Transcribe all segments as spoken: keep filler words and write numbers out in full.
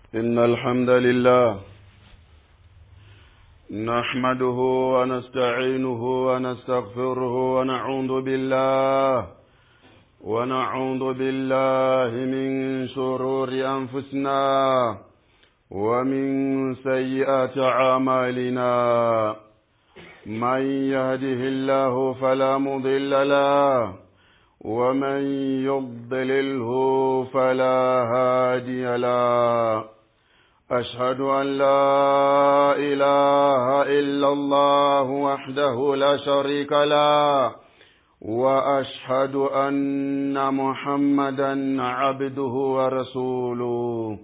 إن الحمد لله نحمده ونستعينه ونستغفره ونعوذ بالله ونعوذ بالله من شرور أنفسنا ومن سيئات أعمالنا. من يهده الله فلا مضل له ومن يضلله فلا هادي له. أشهد أن لا إله إلا الله وحده لا شريك له وأشهد أن محمدا عبده ورسوله.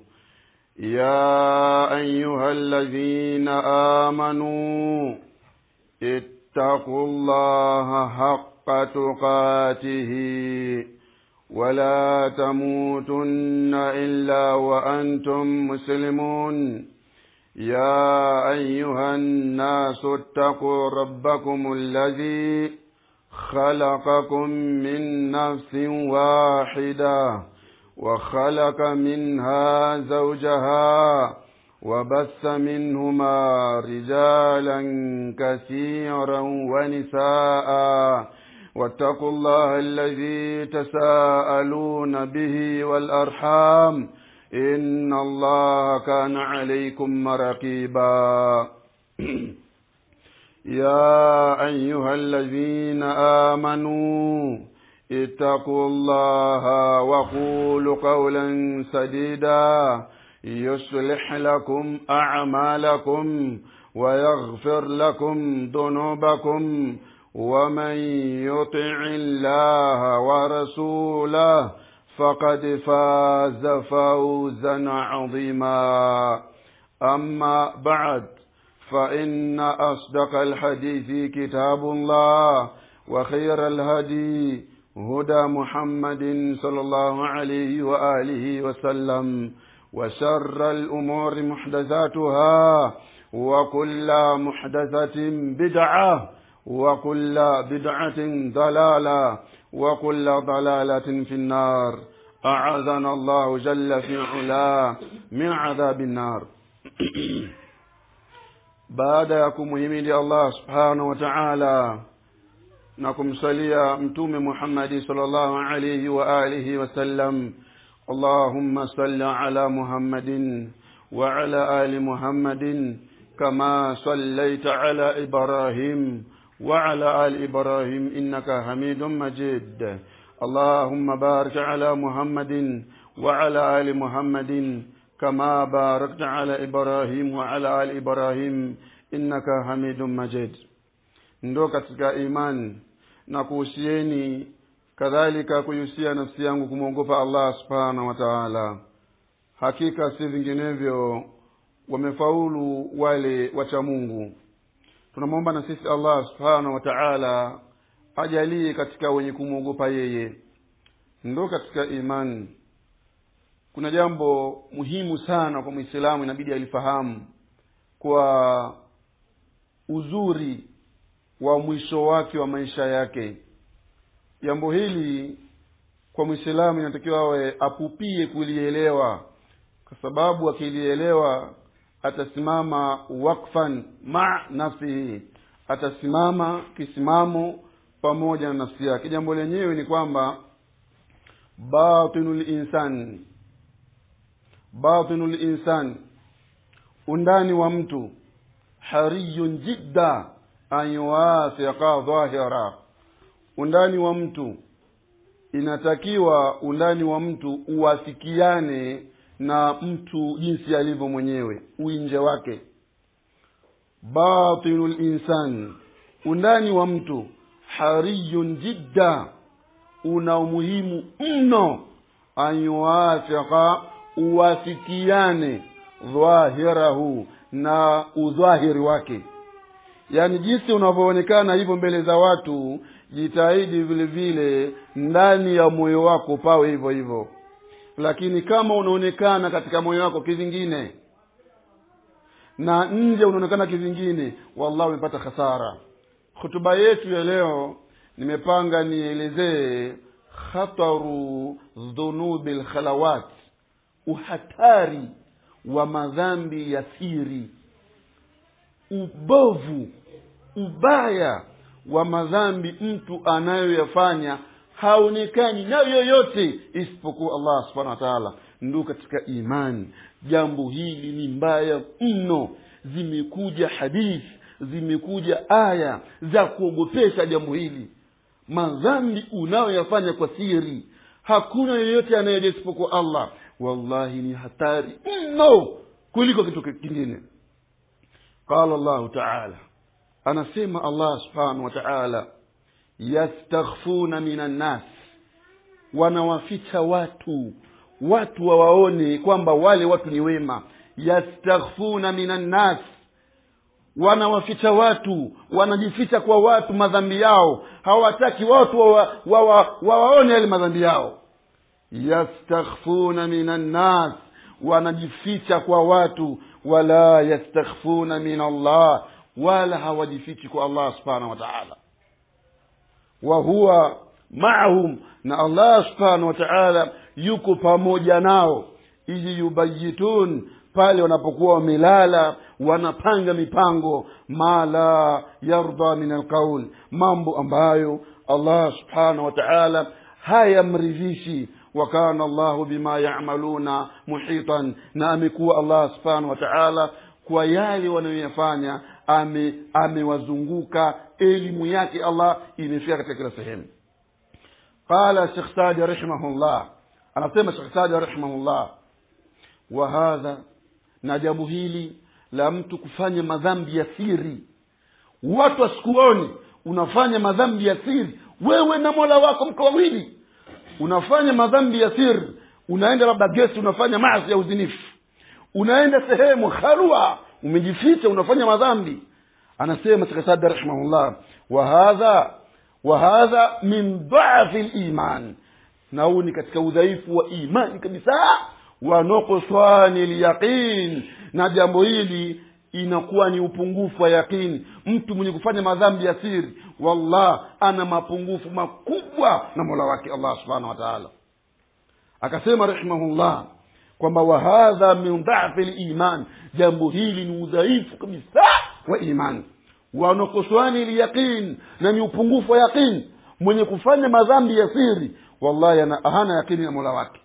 يا أيها الذين آمنوا اتقوا الله حق تقاته ولا تموتن إلا وأنتم مسلمون. يا أيها الناس اتقوا ربكم الذي خلقكم من نفس واحدة وخلق منها زوجها وبث منهما رجالا كثيرا ونساء. واتقوا الله الذي تساءلون به والأرحام إن الله كان عليكم رقيبا. يا أيها الذين آمنوا اتقوا الله وقولوا قولا سديدا يصلح لكم أعمالكم ويغفر لكم ذنوبكم ومن يطع الله ورسوله فقد فاز فوزا عظيما. أما بعد، فإن أصدق الحديث كتاب الله وخير الهدي هدى محمد صلى الله عليه وآله وسلم وشر الأمور محدثاتها وكل محدثة بدعة وكل بدعة ضلالة وكل ضلالة في النار. أعاذنا الله جل في علاه من عذاب النار. baada ya kumhimidi Allah subhanahu wa ta'ala na kumsalia mtume Muhammad sallallahu alayhi wa alihi wasallam, Allahumma salli ala Muhammadin wa ala ali Muhammadin kama sallaita ala Ibrahim wa ala ali Ibrahim innaka Hamidum Majid. Allahumma barik ala Muhammadin wa ala ali Muhammadin kama barakta ala Ibrahim wa ala ali Ibrahim innaka Hamidum Majid. Ndo katika imani na kuhusieni kadhalika kuhusia nafsi yangu kumwogopa Allah subhanahu wa ta'ala. Hakika si vinginevyo wamefaulu wale wacha Mungu. Tunamwomba na sisi Allah subhanahu wa ta'ala ajalie katika wenye kumwogopa yeye. Ndo katika imani kuna jambo muhimu sana kwa Muislamu inabidi alifahamu, kwa uzuri wa mwisho wake wa maisha yake. Jambo hili kwa Muislamu inatakiwa awe apupie kulielewa, kwa sababu akilielewa atasimama wakfan ma nafsihi, atasimama kisimamo pamoja na nafsi yake. Jambo lenyewe ni kwamba batinul insan batinul insan, undani wa mtu, hariyun jidda an yuwafiqa dhahira. Undani wa mtu inatakiwa undani wa mtu uwafikiane na mtu jinsi alivyo mwenyewe, uinje wake. Batinul insan, undani wa mtu, hariyun jidda, una umuhimu mno, an yuwafiqa, uwafikiane, dhahirahu, na udhahiri wake. Yani jinsi unavyoonekana hivyo mbele za watu, jitahidi vile vile ndani ya moyo wako pawe hivyo hivyo. Lakini kama unaonekana katika moyo wako kivingine na nje unaonekana kivingine, wallahi umepata hasara. Hutuba yetu ya leo nimepanga nielezee khataru dhunubil khalawat, uhatari wa madhambi ya siri, ubovu, ubaya wa madhambi mtu anayoyafanya haonekani na yoyote isipokuwa Allah subhanahu wa ta'ala. Ndio katika imani jambo hili ni mbaya mno. Zimekuja hadithi, zimekuja aya za kuogopesha jambo hili. Madhambi unayoyafanya kwa siri hakuna yoyote anayejua isipokuwa Allah, wallahi ni hatari mno kuliko kitu kingine. Qala Allah ta'ala, anasema Allah subhanahu wa ta'ala, yastakhfuna minan nas, wanawaficha watu watu wawaone kwamba wale watu ni wema. Yastakhfuna minan nas, wanawaficha watu, wanajificha kwa watu madhambi yao, hawataki watu wawaone wa, wa, wa yale madhambi yao. Yastakhfuna minan nas, wanajificha kwa watu, wala yastakhfuna min Allah, wala hawajifichi kwa Allah subhanahu wa ta'ala. Wa huwa ma'ahum, na Allah subhanahu wa ta'ala yuko pamoja nao. Ili yubayitun, pale wanapokuwa wamelala wanapanga mipango, ma la yarda min alqaul, mambo ambayo Allah subhanahu wa ta'ala hayamridhishi. Wa kana Allahu bima ya'maluna muhitan, na amekuwa Allah subhanahu wa ta'ala kwa yale wanayoyafanya ame amewazunguka. Elimu yake Allah imefika katika kila sehemu. Qala Sheikh Saadi rahimahullah, anasema Sheikh Saadi rahimahullah, wa hadha, na jambo hili la mtu kufanya madhambi ya siri, watu wasikuoni unafanya madhambi ya siri, wewe na Mola wako mko wawili unafanya madhambi ya siri, unaenda labda gesi unafanya maasi ya uzinifu, unaenda sehemu khalwa umejificha unafanya madhambi. Anasema Sheikh Saad rahimahullah, wa hadha wa hadha min dha'fi al-iman, na huu ni katika udhaifu wa imani kabisa, wa nuqsani al-yaqin, na jambo hili inakuwa ni upungufu wa yaqini. Mtu mwenye kufanya madhambi ya siri, wallah ana mapungufu makubwa na Mola wake Allah subhanahu wa ta'ala. Akasema rahimahullah kwamba wa hadha min dha'fi al-iman, jambo hili ni udhaifu kabisa wa imani, wa nuqsani al-yaqin, na ni upungufu wa yaqini. Mwenye kufanya madhambi ya siri, wallahi ana hana yaqini na Mola wake.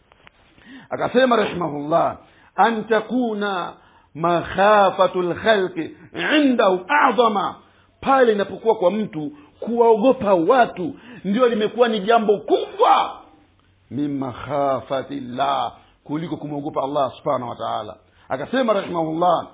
Akasema rahimahullah, an takuna makhafatul khalqi indahu a'zama, pale inapokuwa kwa mtu kuwaogopa watu ndio limekuwa ni jambo kubwa, mimma khafatillah, kuliko kumwogopa Allah subhanahu wa ta'ala. Akasema rahimahullah,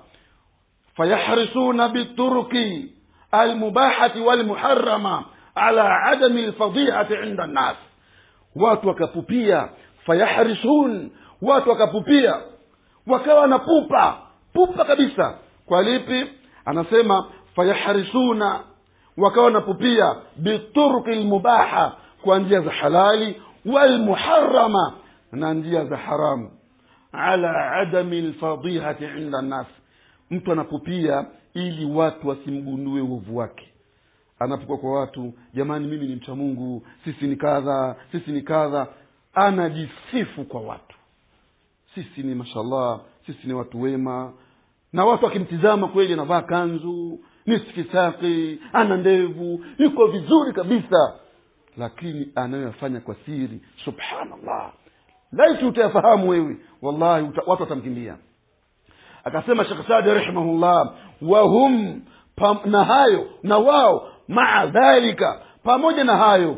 fayahrisuna bituruki almubahati walmuharrama ala adami alfadihati inda an-nas, watu wakapupia. Fayahrisun, watu wakapupia, wakawa na pupa pupa kabisa. Kwa lipi? Anasema fayahrisuna, wakawa na pupia, bituruki almubaha, kwa njia za halali, walmuharrama, na njia za haramu, ala adami alfadihati inda an-nas. Mtu anapupia ili watu wasimgundue uovu wake. Anapokuwa kwa watu, jamani mimi ni mcha Mungu, sisi ni kadha, sisi ni kadha, anajisifu kwa watu, sisi ni mashallah, sisi ni watu wema. Na watu wakimtizama kweli anavaa kanzu, nisfi saqi, ana ndevu, yuko vizuri kabisa, lakini anayofanya kwa siri, subhanallah, laiti utayafahamu wewe, wallahi uta, watu watamkimbia. Akasema Sheikh Saadi rahimahullah, wa hum, na hayo na wao, maa dhalika, pamoja na hayo,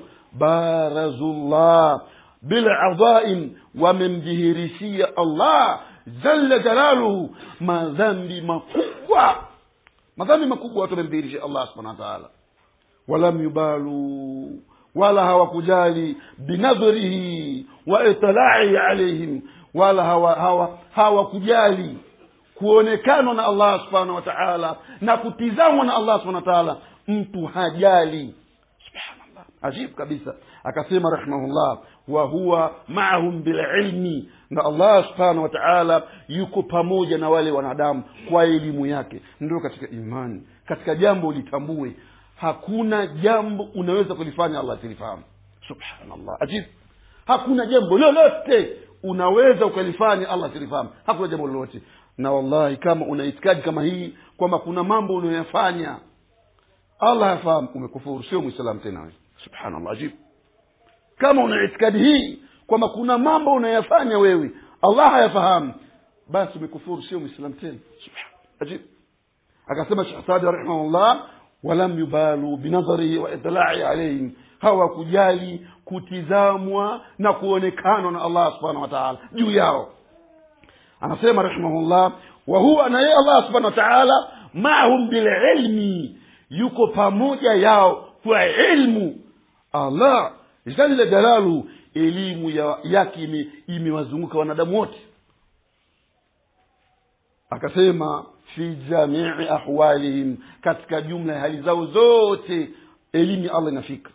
barazullah bil adhaim, wamemjihirishia Allah jalla jalaluhu madhambi makubwa, madhambi makubwa watu wamemjihirishia Allah subhanahu wa ta'ala. Walam yubalu, wala hawakujali, binadhrihi wa itla'i alayhim, wala hawa hawa hawakujali kuonekana na Allah subhanahu wa ta'ala na kutizamwa na Allah subhanahu wa ta'ala. Mtu hajali, subhanallah, ajib kabisa. Akasema rahimahullah, wa huwa ma'ahum bil ilmi, na Allah subhanahu wa ta'ala yuko pamoja na wale wanadamu kwa elimu yake. Ndio katika imani, katika jambo litambue, hakuna jambo unaweza kulifanya Allah asilifahamu. Subhanallah, ajib, hakuna jambo lolote unaweza ukalifanya Allah silifahamu, hakuna jambo lolote. Na wallahi kama una itikadi kama hii kwamba kuna mambo unayofanya Allah yafahamu, umekufuru, sio muislamu tena wewe. Subhanallah, ajib. Kama una itikadi hii kwamba kuna mambo unayofanya wewe Allah hayafahamu, basi umekufuru, sio muislamu tena. Subhanallah, ajib. Akasema Sheikh Saadi rahimahullah, walam yubalu binadharihi wa idla'i alayhim, hawakujali kutizamwa na kuonekana na Allah subhanahu wa ta'ala juu yao. Anasema rahimahullah, wa huwa na yeye Allah subhanahu wa ta'ala ma'hum bil ilmi, yuko pamoja yao kwa ilmu. Allah jalla jalalu, elimu yake imewazunguka wanadamu wote. Akasema fi jami'i ahwalihim, katika jumla hali zao zote elimu Allah inafika,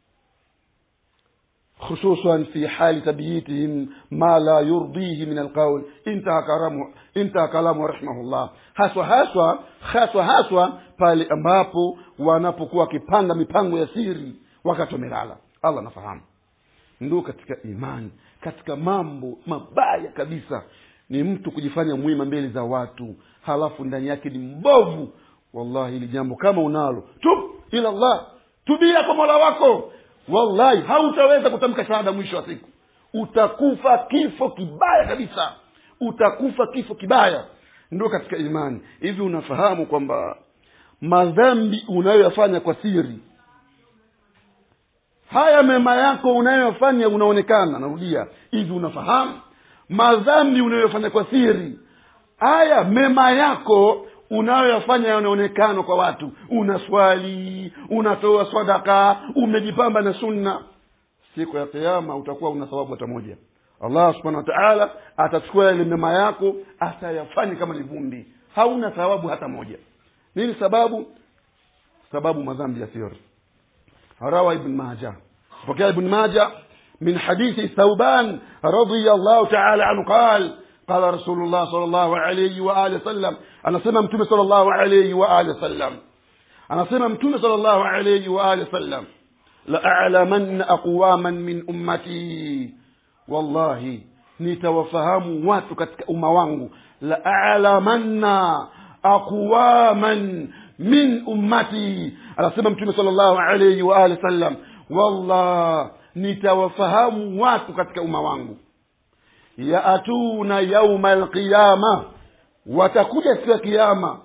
khususan fi hali tabyitihim ma la yurdihi min alqawl. intaha kalamu intaha kalamu rahimahullah. haswa haswa haswa haswa pale ambapo wanapokuwa wakipanga mipango ya siri wakati wamelala. Allah nafahamu. Ndio katika imani, katika mambo mabaya kabisa ni mtu kujifanya mwema mbele za watu halafu ndani yake ni mbovu. Wallahi hili jambo kama unalo, tub ila Allah, tubia kwa Mola wako, wallahi hautaweza kutamka shahada mwisho wa siku. Utakufa kifo kibaya kabisa, utakufa kifo kibaya. Ndio katika imani. Hivi unafahamu kwamba madhambi unayoyafanya kwa siri, haya mema yako unayofanya unaonekana? Narudia, hivi unafahamu madhambi unayofanya kwa siri, haya mema yako unayofanya yanaonekana kwa watu? Unaswali, unatoa sadaka, umejipamba na sunna, siku ya kiyama utakuwa una thawabu hata moja. Allah subhanahu wa ta'ala atachukua ile mema yako atayafanya kama ni vumbi, hauna thawabu hata moja. Nini sababu? Sababu madhambi ya siri. Rawa ibn Majah, pokea ibn Majah من حديث ثوبان رضي الله تعالى عنه قال قال رسول الله صلى الله عليه وآله وسلم. أنا سمع متوم صلى الله عليه وآله وسلم أنا سمع متوم صلى الله عليه وآله وسلم لأعلمن أقواما من أمتي, والله nitawafahamu watu katika umma wangu, la'alamanna aqwaman min ummati. Anasema Mtume sallallahu alayhi wa alihi wasallam, wallah nitawafahamu watu katika umma wangu, yaatuna yauma alqiyama, watakuja siku ya kiyama,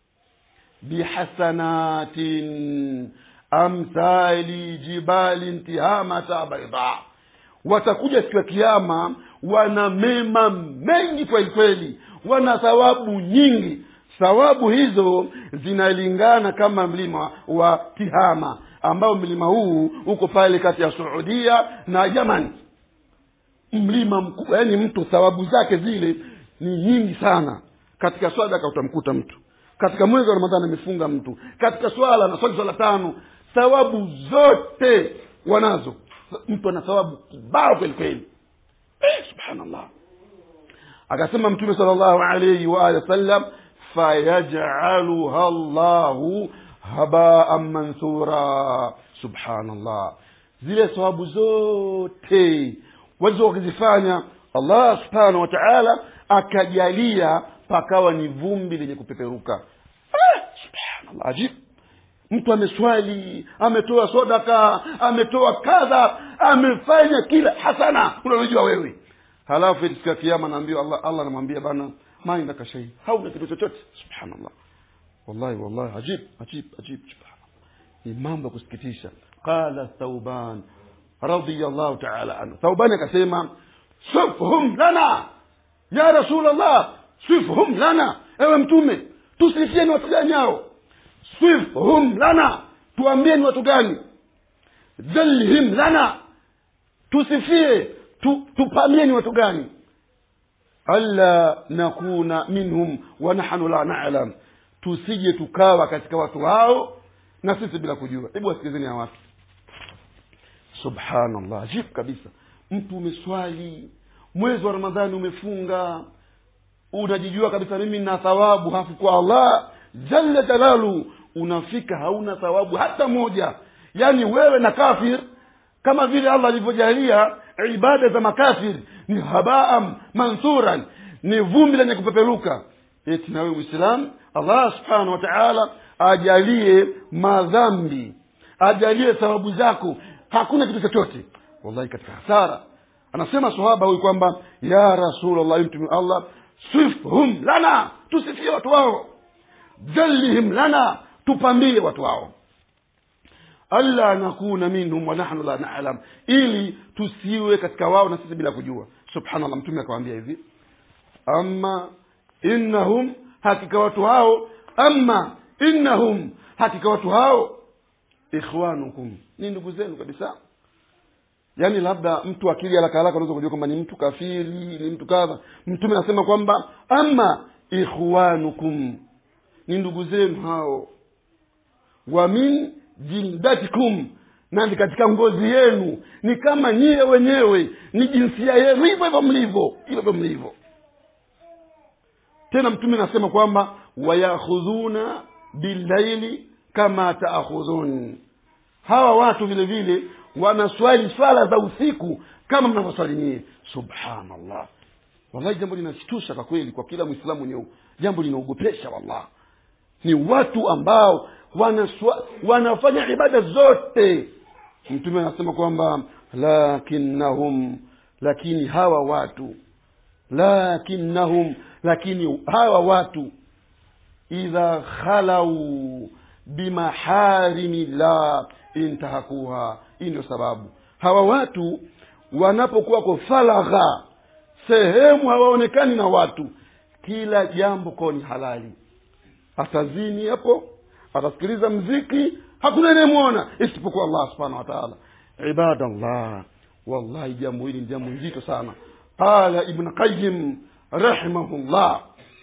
bihasanatin amthali jibalin tihamata bayda, watakuja siku ya kiyama wana mema mengi kweli kweli, wana thawabu nyingi. Thawabu hizo zinalingana kama mlima wa Tihama, ambao mlima huu uko pale kati ya Saudia na Yaman. Mlima mkubwa, yani mtu thawabu zake zile ni nyingi sana. Katika sadaka utamkuta mtu, katika mwezi wa Ramadhani amefunga mtu, katika swala na swali swala tano, thawabu zote wanazo. Mtu ana thawabu kibao kweli kweli. Eh, subhanallah. Akasema Mtume sallallahu alayhi wa alihi wasallam, fayaj'aluha Allahu haba'an mansura. Subhanallah, zile thawabu zote wazo wakizifanya Allah subhanahu wa ta'ala akajalia pakawa ni vumbi lenye kupeperuka. Ah, subhanallah, ajib. Mtu ameswali, ametoa sadaka, ametoa kadha, amefanya kila hasana unalojua wewe, halafu siku ya kiyama naambiwa Allah Allah anamwambia bana, ma indaka shay, hauna kitu chochote. Subhanallah, wallahi wallahi ajib ajib ajib. Subhanallah, ni mambo kusikitisha. Qala Thawban radiyallahu ta'ala anhu, Thawban akasema, sifhum lana ya Rasulullah, sifhum lana, ewe mtume tusifie ni watu gani hao? Sifhum lana, tuambie ni watu gani? Dhalhim lana, tusifie tu, tupamie ni watu gani? Alla nakuna minhum wa nahnu la na'lam, tusije tukawa katika watu hao na sisi bila kujua. Hebu wasikizeni hawa watu. Subhanallah, ajib kabisa. Mtu umeswali, mwezi wa Ramadhani umefunga, unajijua kabisa mimi nina thawabu, hafu kwa Allah jalla jalalu, unafika hauna thawabu hata moja. Yani wewe na kafir, kama vile Allah alivyojalia ibada za makafiri ni habaa mansuran, ni vumbi lenye kupeperuka. Eti na wewe Muislamu, Allah subhanahu wa ta'ala ajalie madhambi, ajalie sababu zako, hakuna kitu chochote. Wallahi katika hasara. Anasema sahaba huyu kwamba ya Rasulullah, mtume Allah, sifhum lana, tusifie watu wao, jallihim lana, tupambie watu wao, alla nakuna minhum wa nahnu la na'lam, ili tusiwe katika wao na sisi bila kujua. Subhanallah, mtume akamwambia hivi, amma innahum, hakika watu hao, amma innahum, hakika watu hao, ikhwanukum, ni ndugu zenu kabisa. Yani labda mtu akili haraka haraka unaweza kujua kwamba ni mtu kafiri, ni mtu kadha. Mtume anasema kwamba amma ikhwanukum, ni ndugu zenu hao, wa min jildatikum, na ni katika ngozi yenu, ni kama nyie wenyewe, ni jinsia yenu, hivyo hivyo mlivyo, hivyo mlivyo. Tena mtume anasema kwamba wayakhudhuna billaili kama taakhudhun, hawa watu vile vile wanaswali swala za usiku kama mnavyoswali nyie. Subhanallah, wallahi jambo linashtusha kwa kweli, kwa kila Muislamu nyeu, jambo linaogopesha wallahi. Ni watu ambao wanaswa, wanafanya ibada zote. Mtume anasema kwamba lakinnahum, lakini hawa watu, lakinnahum, lakini hawa watu, idha khalau bimaharimi la intahakuha. Hii ndio sababu hawa watu wanapokuwa kwa falagha, sehemu hawaonekani na watu, kila jambo kwa ni halali. Atazini hapo, atasikiliza mziki, hakuna anayemuona isipokuwa Allah subhanahu wa ta'ala. Ibadallah, wallahi jambo hili ni jambo nzito sana. Qala Ibn Qayyim rahimahullah,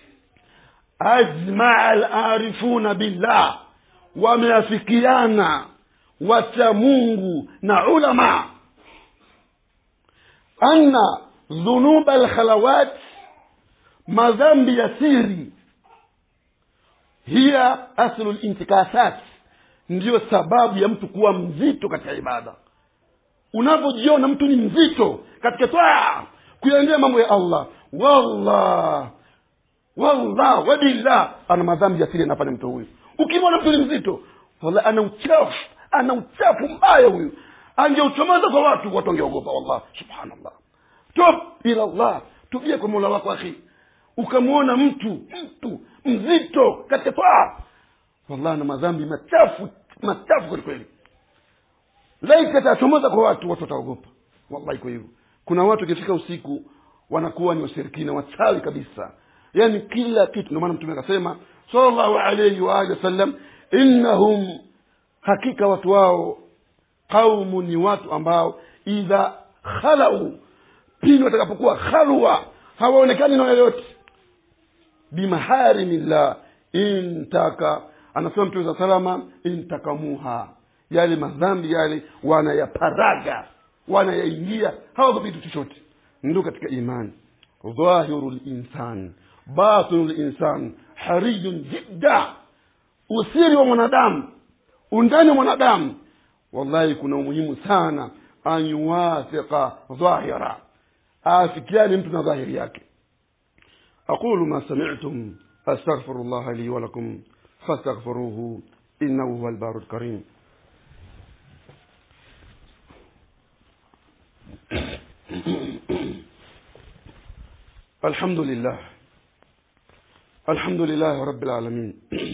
ajma'a al-arifuna billah, wameafikiana wacha Mungu na ulama, anna dhunub al-khalawat, madhambi ya siri, hiya aslu al-intikasat, ndio sababu ya mtu kuwa mzito katika ibada. Unapojiona mtu ni mzito katika toa kuyaendea mambo ya Allah, wallah wallah wa billah, ana madhambi ya siri anafanya mtu huyu. Ukimwona mtu ni mzito, wallahi ana uchafu, ana uchafu mbaya huyu, angeuchomaza kwa watu, watu wangeogopa. Wallah, subhanallah. Tub ila Allah, tubia kwa Mola wako akhi. Ukamwona mtu mtu mzito katika toa, wallahi na madhambi machafu machafu kwa kweli, laika tachomoza kwa watu, watu wataogopa. Wallahi kwa hivyo kuna watu kifika usiku wanakuwa ni washirikina, wachawi kabisa, yani kila kitu. Ndio maana mtume akasema sallallahu alayhi wa alihi wasallam, innahum, hakika watu wao, qaumun, ni watu ambao idha khalau, pindi watakapokuwa khalwa, hawaonekani na yoyote, bimaharimillah intaka, anasema mtume salama, intakamuha, yale madhambi yale wanayaparaga, wanayaingia, hawagopi kitu chochote. Ndio katika imani, dhahirul insan batinul insan harijun jidda, usiri wa mwanadamu, undani wa mwanadamu, wallahi kuna umuhimu sana an yuwafiqa dhahira, afikiani mtu na dhahiri yake. aqulu ma sami'tum astaghfirullah li wa lakum fastaghfiruhu innahu huwal barul karim. الحمد لله الحمد لله رب العالمين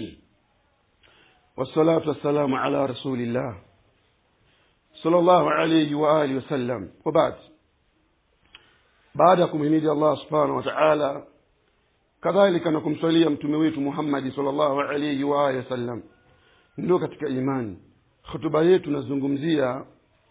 والصلاة والسلام على رسول الله صلى الله عليه وآله وسلم. وبعد, baada kumhimidi Allah subhanahu wa ta'ala, kadhalika na kumsalia mtume wetu Muhammad sallallahu alayhi wa alihi wasallam, ndio katika imani. Hutuba yetu nazungumzia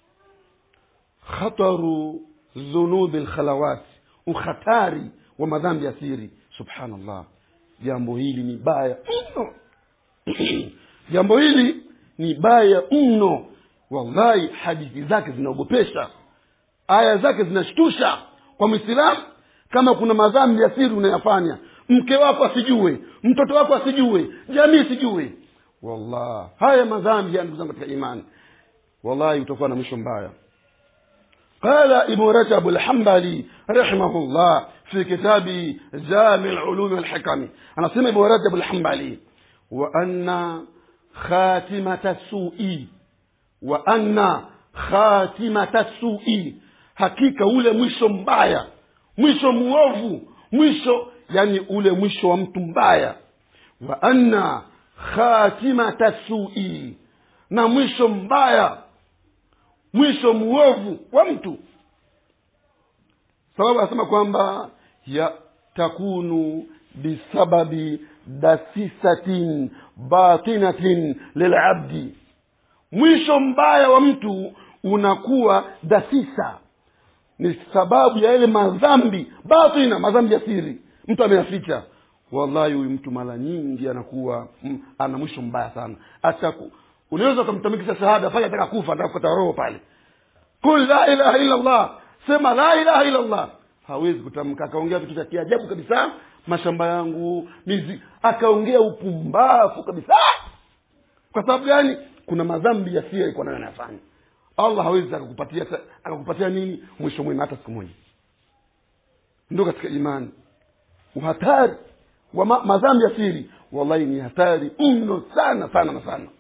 khataru dhunub al-khalawat, ukhatari wa madhambi ya siri. Subhanallah, jambo hili ni baya mno. Jambo hili ni baya mno wallahi. Hadithi zake zinaogopesha, aya zake zinashtusha kwa Muislamu. Kama kuna madhambi ya siri unayafanya, mke wako asijue, mtoto wako asijue, jamii sijue, wallahi haya madhambi ya ndugu zangu katika imani, wallahi utakuwa na mwisho mbaya. قال ابن رجب الحنبلي رحمه الله في كتاب جامع العلوم والحكم، أنا سمع ابن رجب الحنبلي: وأن خاتمة السوء وأن خاتمة السوء، hakika ule mwisho mbaya, mwisho muovu, mwisho yani ule mwisho wa mtu mbaya. Wa anna khatimata su'i, na mwisho mbaya, mwisho muovu wa mtu. Sababu asema kwamba ya takunu bisababi dasisatin batinatin lilabdi, mwisho mbaya wa mtu unakuwa dasisa, ni sababu ya ile madhambi batina, madhambi ya siri mtu ameyaficha. Wallahi huyu mtu mara nyingi anakuwa mm, ana mwisho mbaya sana. Hata unaweza kumtamkisha shahada pale ataka kufa, ataka kukata roho pale, kul la ilaha illa Allah, sema la ilaha illa Allah, hawezi kutamka, akaongea vitu vya kiajabu kabisa, mashamba yangu mizi, akaongea upumbavu kabisa. Kwa sababu gani? Kuna madhambi ya siri iko nayo anafanya. Allah hawezi akakupatia akakupatia nini mwisho mwema hata siku moja. Ndio katika imani uhatari wa ma, madhambi ya siri, wallahi ni hatari mno sana sana na sana.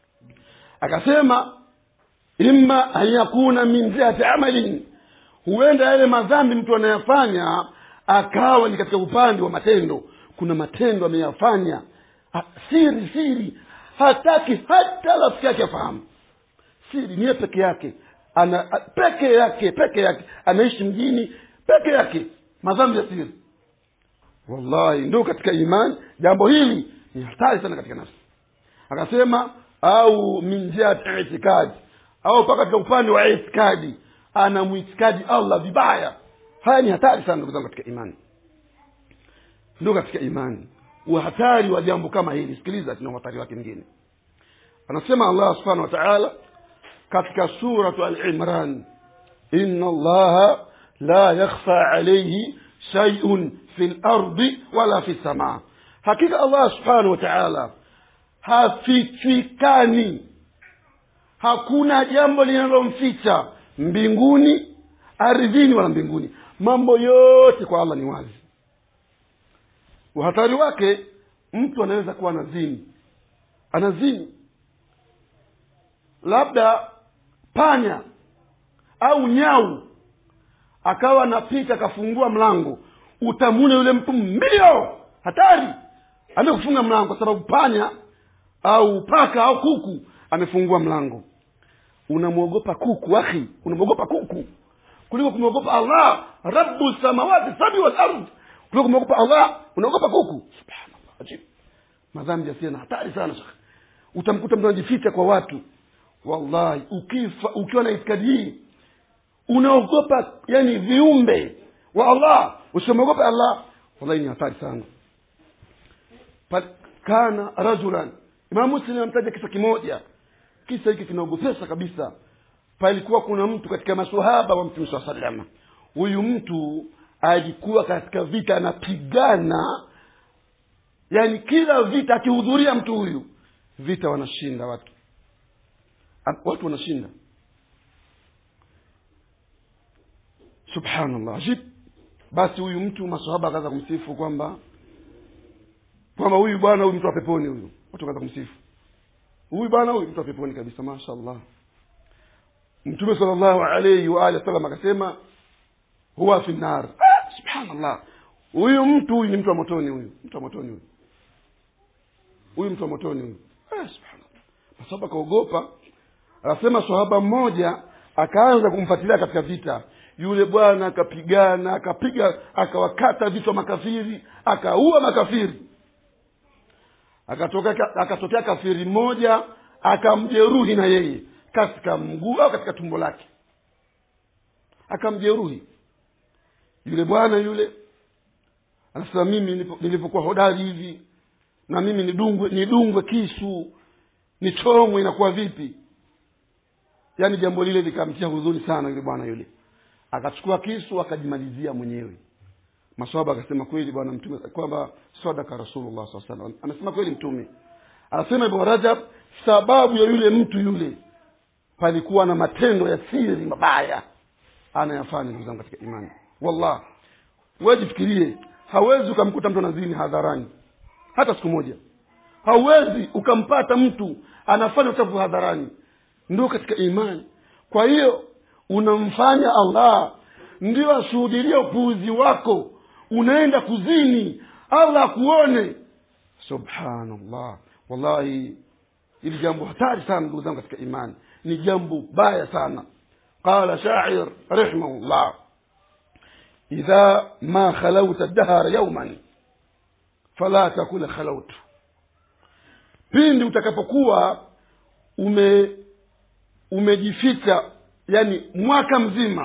Akasema imma ayakuna min jihati amalin, huenda yale madhambi mtu anayafanya akawa ni katika upande wa matendo. Kuna matendo ameyafanya siri siri, hataki hata rafiki yake afahamu. Siri ni peke yake, ana peke yake peke yake anaishi mjini peke yake, madhambi ya siri. Wallahi ndio katika imani jambo hili ni hatari sana katika nafsi. Akasema au min jihati itikadi, au paka katika upande wa itikadi, ana muitikadi Allah vibaya. Haya ni hatari sana ndugu zangu katika imani. Ndio katika imani uhatari wa jambo kama hili. Sikiliza tuna hatari wake mwingine. Anasema Allah subhanahu wa ta'ala katika suratu al-Imran: inna Allaha la yakhfa alayhi shay'un fil ardi wala fis samaa, hakika Allah subhanahu wa ta'ala hafichikani, hakuna jambo linalomficha mbinguni, ardhini wala mbinguni. Mambo yote kwa Allah ni wazi. Uhatari wake, mtu anaweza kuwa anazini anazini labda panya au nyau akawa anapita kafungua mlango, utamune yule mtu mbio, hatari, amekufunga mlango kwa sababu panya au paka au kuku amefungua mlango. Unamuogopa kuku akhi, unamuogopa kuku kuliko kumwogopa Allah rabbus samawati sabi wal ard. Kuliko kumwogopa Allah unaogopa kuku. Subhanallah, ajib. Madhambi yasiyo na hatari sana shekhi. Utamkuta mtu anajificha kwa watu. Wallahi ukifa ukiwa na itikadi hii unaogopa yani viumbe wa Allah, usimwogopa Allah, wallahi ni hatari sana. Kana rajulan, Imam Muslim anamtaja kisa kimoja. Kisa hiki kinaogopesha kabisa. Palikuwa kuna mtu katika maswahaba wa Mtume sallallahu alaihi wasallam. Huyu mtu alikuwa katika vita anapigana, yani kila vita akihudhuria mtu huyu vita wanashinda watu. Watu wanashinda. Subhanallah, ajib. Basi huyu mtu maswahaba akaanza kumsifu kwamba kwamba huyu bwana huyu mtu wa peponi huyu. Watu wakaanza kumsifu. Huyu bwana huyu mtu wa peponi kabisa, mashaallah. Mtume sallallahu alayhi wa alihi wasallam akasema huwa fi nar. Ah, subhanallah. Huyu mtu huyu ni mtu wa motoni huyu. Mtu wa motoni huyu. Huyu mtu wa motoni huyu. Ah, subhanallah. Masahaba kaogopa. Anasema sahaba mmoja akaanza kumfuatilia katika vita. Yule bwana akapigana, akapiga, akawakata vichwa makafiri, akaua makafiri. Akatoka akatokea kafiri mmoja akamjeruhi na yeye katika mguu au katika tumbo lake. Akamjeruhi. Yule bwana yule anasema mimi nilipokuwa hodari hivi na mimi nidungwe nidungwe kisu nichomwe inakuwa vipi? Yaani jambo lile likamtia huzuni sana yule bwana yule. Akachukua kisu akajimalizia mwenyewe. Maswahaba akasema kweli bwana mtume kwamba sadaka Rasulullah sallallahu alaihi wasallam. Anasema kweli mtume. Anasema Ibn Rajab sababu ya yule mtu yule palikuwa na matendo ya siri mabaya. anayafanya ndugu zangu katika imani. Wallah, wewe jifikirie, hawezi ukamkuta mtu anazini hadharani hata siku moja. Hauwezi ukampata mtu anafanya uchafu hadharani. Ndio katika imani. Kwa hiyo unamfanya Allah ndio ashuhudie upuuzi wako, unaenda kuzini, Allah kuone. Subhanallah. Wallahi hili jambo hatari sana ndugu zangu katika imani, ni jambo baya sana. Qala sha'ir rahimahullah, idha ma khalawta ad-dahr yawman fala takul khalawtu. Pindi utakapokuwa ume umejificha, yani mwaka mzima,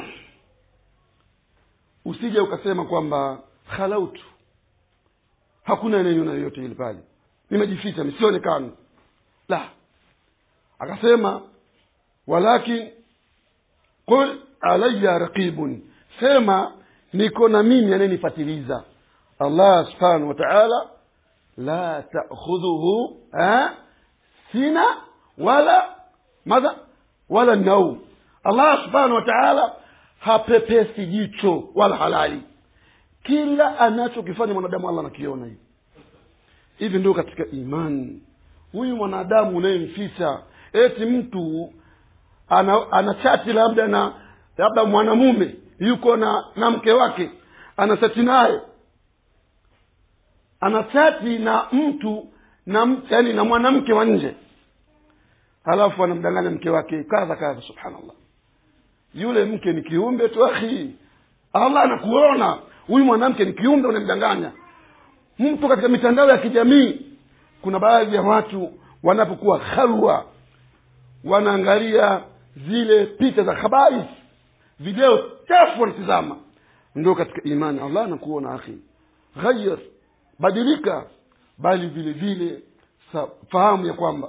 usije ukasema kwamba khalautu, hakuna neno yoyote ile pale, nimejificha msionekane. La, akasema walakin qul alayya raqibun, sema niko na mimi anayenifuatiliza. Allah subhanahu wa ta'ala la ta'khudhuhu sina wala madha wala nau. Allah subhanahu wa ta'ala hapepesi jicho wala halali, kila anachokifanya mwanadamu Allah anakiona. Hivi hivi ndio katika imani. Huyu mwanadamu unayemficha, eti mtu ana, ana chati labda na labda mwanamume yuko na na mke wake, ana chati naye, ana chati na mtu na yani na mwanamke wa nje, halafu anamdanganya mke wake kadha kadha. Subhanallah, yule mke ni kiumbe tu akhi, Allah anakuona. Huyu mwanamke ni kiumbe, unamdanganya. Mtu katika mitandao ya kijamii, kuna baadhi ya watu wanapokuwa khalwa wanaangalia zile picha za habari, video chafu wanatazama. Ndio katika imani, Allah anakuona akhi. Ghayr, badilika. Bali vile vile fahamu ya kwamba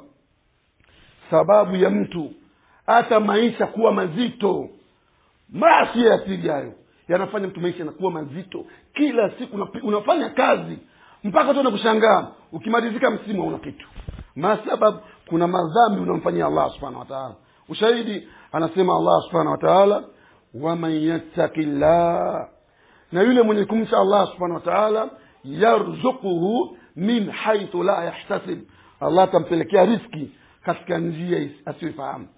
sababu ya mtu hata maisha kuwa mazito, maasi ya tijayo yanafanya mtu maisha yanakuwa mazito. Kila siku unafanya kazi mpaka tu unakushangaa, ukimalizika msimu hauna kitu. Masababu kuna madhambi unamfanyia Allah subhanahu wa ta'ala. Ushahidi anasema Allah subhanahu wa ta'ala, wa man yattaqillah, na yule mwenye kumcha Allah subhanahu wa ta'ala, yarzuquhu min haythu la yahtasib, Allah tampelekea riziki katika njia asiyofahamu.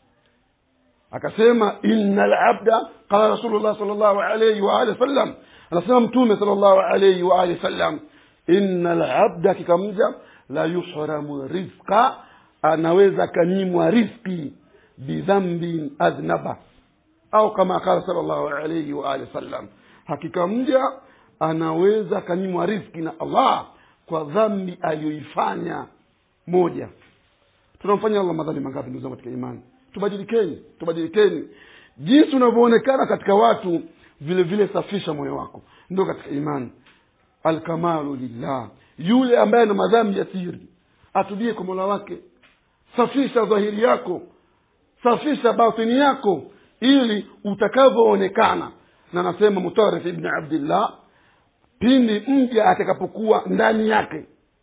Akasema innal abda, qala Rasulullah sallallahu alayhi wa alihi wasallam, anasema mtume sallallahu alayhi wa alihi wasallam, innal abda, kikamja, la yuhramu rizqa, anaweza kanyimwa riziki bidhambi adhnaba, au kama qala sallallahu alayhi wa alihi wasallam, hakika mja anaweza kanyimwa riziki na Allah kwa dhambi aliyoifanya moja. Tunamfanyia Allah madhambi mangapi ndugu zangu katika imani? Tubadilikeni, tubadilikeni. Jinsi unavyoonekana katika watu, vile vile safisha moyo wako. Ndio katika imani. Al-kamalu lillah. Yule ambaye ana madhambi ya siri atubie kwa Mola wake. Safisha dhahiri yako, safisha batini yako, ili utakavyoonekana. Na nasema Mutarrif ibn Abdullah, pindi mja atakapokuwa ndani yake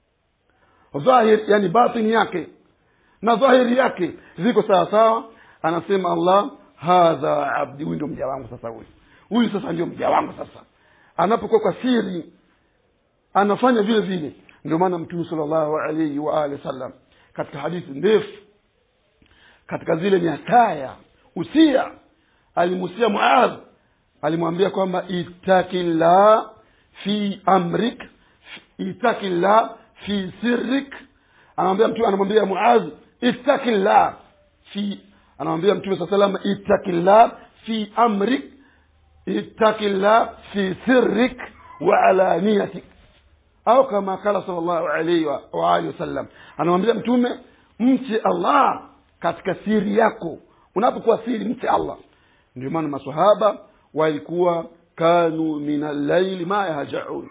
dhahir, yani batini yake na dhahiri yake ziko sawa sawa, anasema Allah, hadha abdi, huyu ndio mja wangu sasa. Huyu huyu sasa ndio mja wangu sasa. Anapokuwa kwa siri anafanya vile vile. Ndio maana Mtume sallallahu alayhi wa alihi wasallam katika hadithi ndefu, katika zile nyataya usia, alimusia Muadh, alimwambia kwamba ittaqillah fi amrik, ittaqillah fi sirrik. Anamwambia mtu, anamwambia Muadh ittaqillah fi, anamwambia Mtume sallallahu alayhi wasallam ittaqillah fi amrik, ittaqillah fi sirrik wa alaniyatik, au kama kala sallallahu alayhi wa alihi wasallam. Anamwambia Mtume, mche Allah katika siri yako, unapokuwa siri mche Allah. Ndio maana maswahaba walikuwa kanu min al-layl ma yahjaun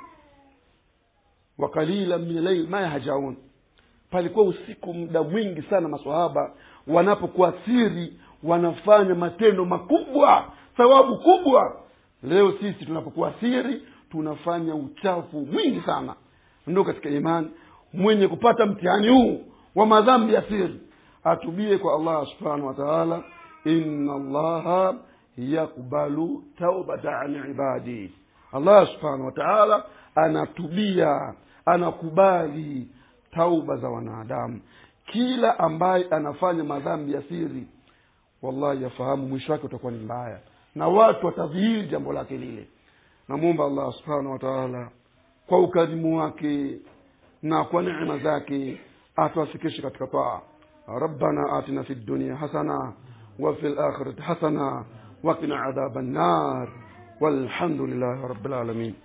wa qalilan min al-layl ma yahjaun. Palikuwa usiku muda mwingi sana maswahaba wanapokuwa siri wanafanya matendo makubwa, thawabu kubwa. Leo sisi tunapokuwa siri tunafanya uchafu mwingi sana. Ndio katika imani, mwenye kupata mtihani huu wa madhambi ya siri atubie kwa Allah subhanahu wa ta'ala. Inna Allaha yakbalu taubata an ibadi. Allah subhanahu wa ta'ala anatubia, anakubali tauba za wanadamu. Kila ambaye anafanya madhambi ya siri, wallahi yafahamu mwisho wake utakuwa ni mbaya, na watu watadhihiri jambo lake lile. Namuomba Allah subhanahu wa ta'ala kwa ukarimu wake na kwa neema zake atuafikishe katika taa. Rabbana atina fid dunya hasana wa fil akhirati hasana wa qina adhaban nar. Walhamdulillahi rabbil alamin.